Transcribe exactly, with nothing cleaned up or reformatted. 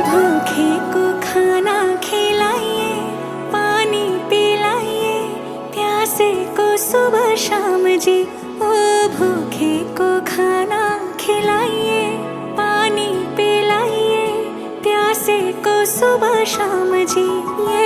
भूखे को खाना खिलाइए, पानी पिलाइए, प्यासे को सुबह शाम जी। ओ भूखे को खाना खिलाइए, पानी पिलाइए, प्यासे को सुबह शाम जी। ये